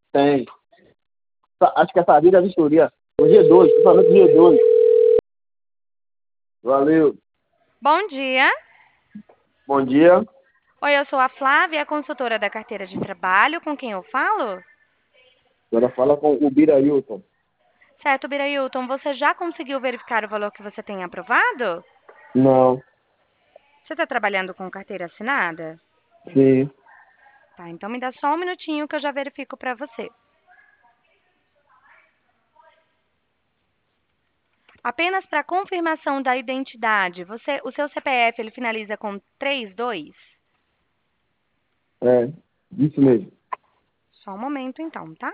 Tem. Acho que é Sabrina da Vistoria. No dia 12, principalmente no dia 12. Valeu. Bom dia. Bom dia. Oi, eu sou a Flávia, consultora da carteira de trabalho. Com quem eu falo? Agora fala com o Birailton. Certo, Birailton, você já conseguiu verificar o valor que você tem aprovado? Não. Você está trabalhando com carteira assinada? Sim. Tá, então me dá só um minutinho que eu já verifico para você. Apenas para confirmação da identidade, o seu CPF ele finaliza com 32? É. Isso mesmo. Só um momento então, tá?